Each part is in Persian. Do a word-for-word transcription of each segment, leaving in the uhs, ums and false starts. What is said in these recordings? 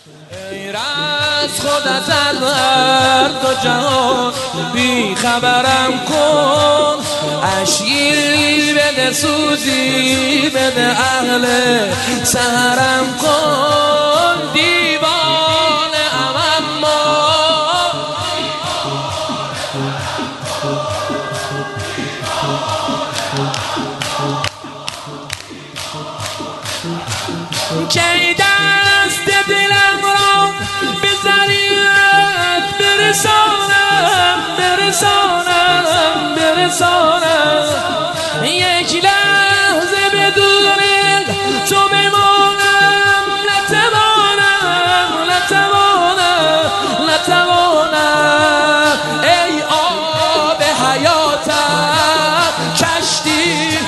ای از خودت از هر دو جهان بی خبرم کن، اشکی بده سوزی بده اهل سهرم کن. دیوانه ام اما کی دست دلم را به ضریعت برسانم برسانم برسانم، یک لحظه بدون تو بمانم نتوانم نتوانم نتوانم. ای آب حیاتم کشتی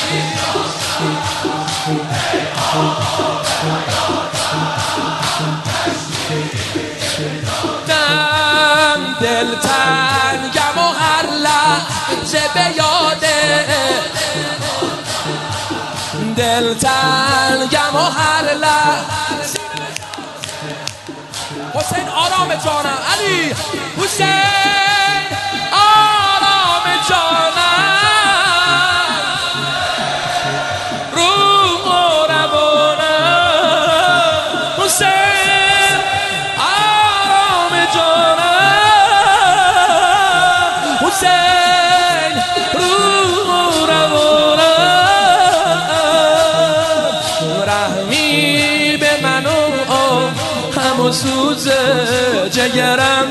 دم دل تنگم و هر لحظه به یاده دل تنگم و هر لحظه. حسین آرام جانم، علی حسین آرام جانم، روح و روانم حسین آرام جانم، حسین روح و روانم. رحمی به من و هم و سوز جگرم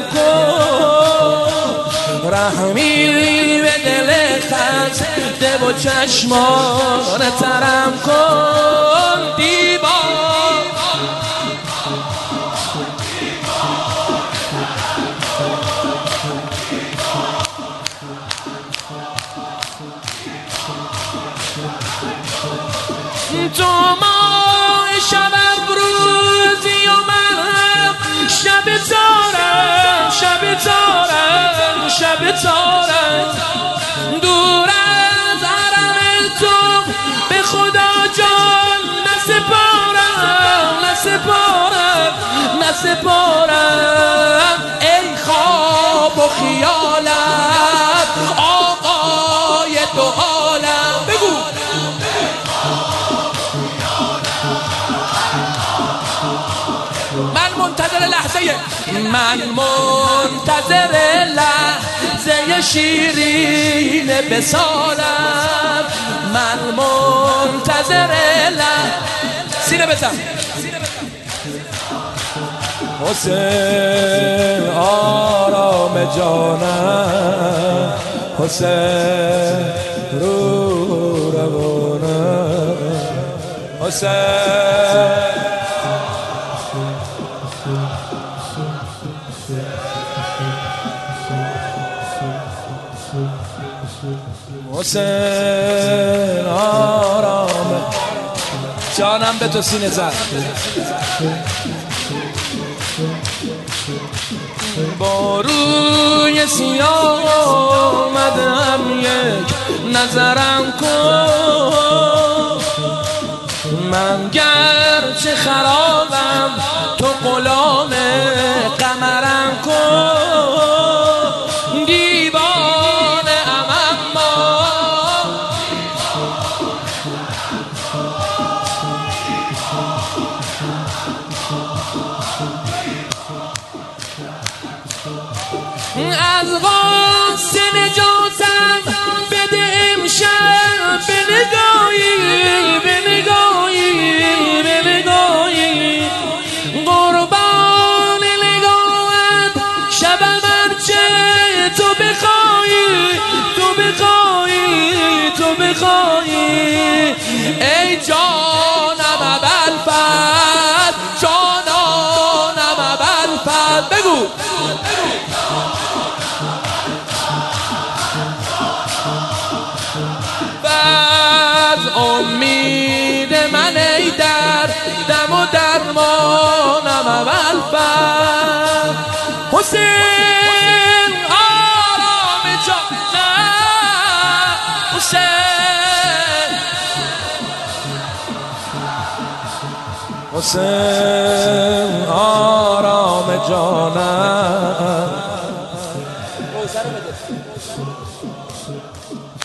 کن، رحمی به دل خسته و چشمان ترم کن. دیوان تو ماه شب روزی و من شب تارم شب تارم شب تارم، دور از حرم تو به خدا جان نسپارم نسپارم نسپارم. ای خواب و خیالم آقای دو عالم، بگو من منتظر لحظه من منتظر لحظه شیرین بسالم، من منتظر لحظه سینه بزن. حسین آرام جانم، حسین روح روانم، حسین حسین آرام جانم به تو سینه زد. با روی سیاه آمدم یک نظرم کن، من گرچه خرابم تو غلام قمرم کن. دیوانه ام اما از غصه نجاتم بده امشب به نگاهی به نگاهی به نگاهی، قربان نگاهت شبم هرچه تو بخواهی تو بخواهی تو بخواهی. ای جانم ابوالفضل جانانم ابوالفضل، بگو امید من ای در دم و درمانم ابوالفضل. حسین آرام جانم، حسین حسین جانم